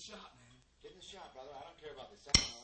shot, man. Get in the shot, brother. I don't care about the second one.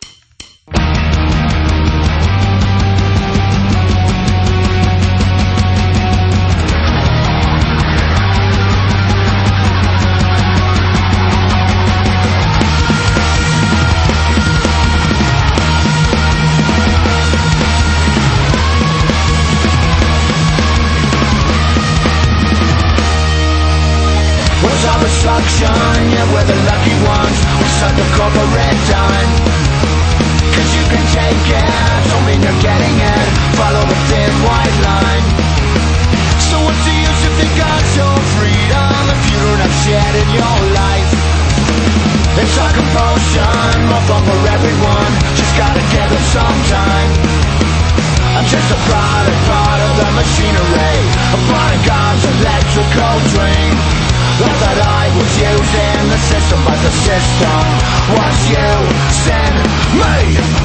Our destruction, yeah, we're the lucky ones. We suck the corporate dime. Cause you can take it, don't mean you're getting it. Follow the thin white line. So what's the use if you got your freedom if you don't have shit in your life? It's our compulsion, more fun for everyone. Just gotta give it some time. I'm just a product, part of the machinery. A part of God's electrical dream. I thought I was using the system, but the system was using me.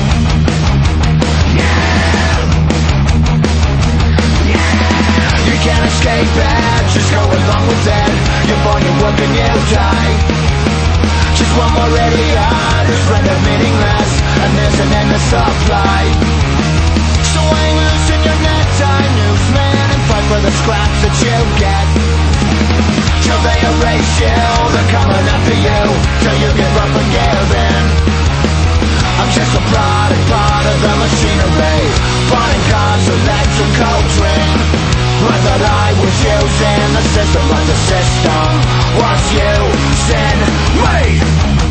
You can't escape it, just go along with it. You're born, you work and you die. Just one more idiot who's rendered meaningless, and there's an endless supply. So hang loose in your necktie, newsman, and fight for the scraps that you get. Till they erase you, they're coming after you, till you give up and give in. I'm just a product, part of the machinery, part in God's electrical dream. I thought I was using the system, but the system was using me.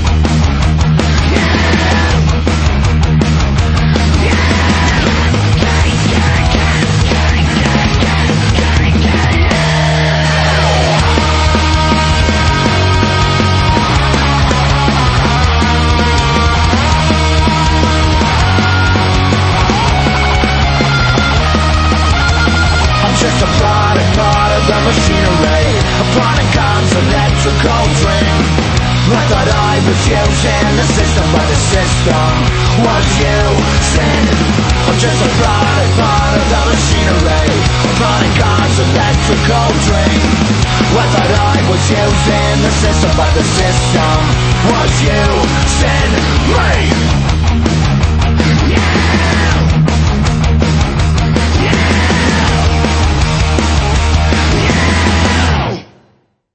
Just a product, part of the machinery, a part of God's electrical dream. I thought I was using the system, but the system was using. I'm just a product, part of the machinery, a part of God's electrical dream. I thought I was using the system, but the system was using.